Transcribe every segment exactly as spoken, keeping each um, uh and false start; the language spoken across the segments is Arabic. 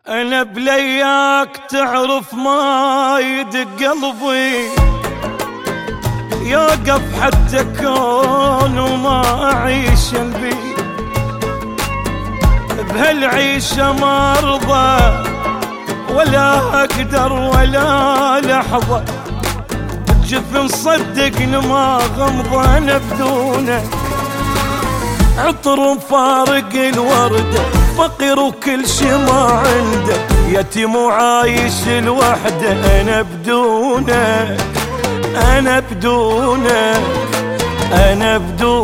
أنا بلياك تعرف ما يدق قلبي، يوقف حتى كون وما أعيش البي. بهالعيشة ما أرضى ولا أقدر ولا لحظة، جفن صدقني ما غمضة أنا بدونك. عطر فارق الوردة، فقير وكل شي ما عنده، يتيم وعايش الوحدة. أنا بدونك أنا بدونك أنا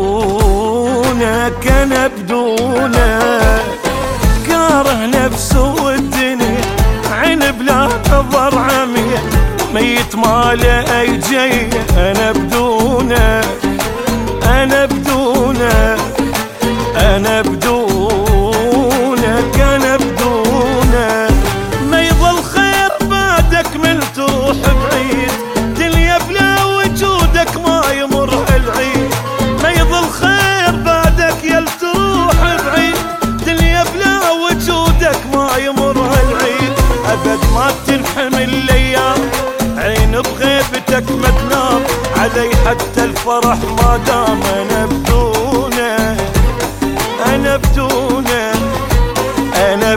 بدونك أنا بدونك. كاره نفسه والدنيا، عين بلا نظر عمية، ميت ما له أي جية. أنا بدونك أنا بدونك أنا بدونك أنا بدونك. ما يظل خير بعدك من تروح بعيد، دنيا بلا وجودك ما يمر هالعيد. ما يظل خير بعدك يل تروح بعيد، دنيا بلا وجودك ما يمر هالعيد. أبد ما تنحمل الأيام، عين بغيبتك ما تنام علي، حتى الفرح ما دام. أنا بدونك أنا بدونك أنا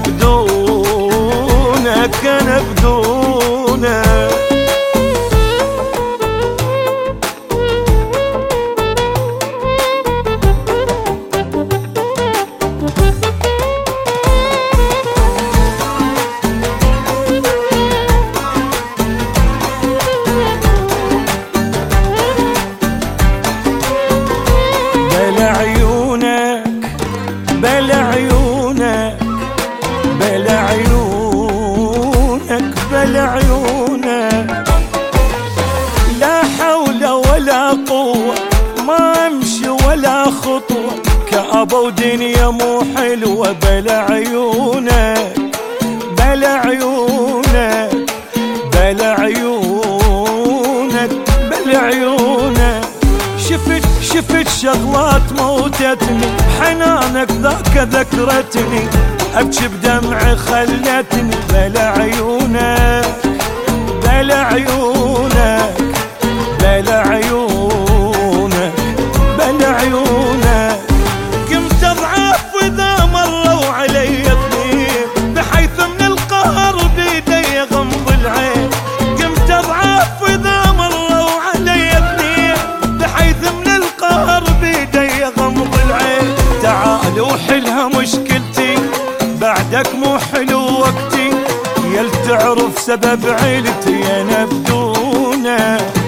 بدونك أنا بدونك. بلا عيونك بلا عيونك بلا عيونك بلا عيونك. لا حول ولا قوة، ما امشي ولا خطوة، كأبا ودنيا مو حلوة. بلا عيونك بلا عيونك بلا عيونك بلا عيونك. شفت شفت شغلات موتتني، حنانك ذاك ذكرتني، أبكي بدمعي خلتني. بلا عيونك بلا عيونك بلا عيونك بلا عيونك. كنت أضعف وإذا مروا علي اثنين، بحيث من القهر بيدي غمض العين. كنت أضعف وإذا مروا علي اثنين، بحيث من القهر بيدي غمض العين. تعال وحلها مشكلتي، بعدك مو حلو وقتي، يل تعرف سبب عيلتي. أنا بدونك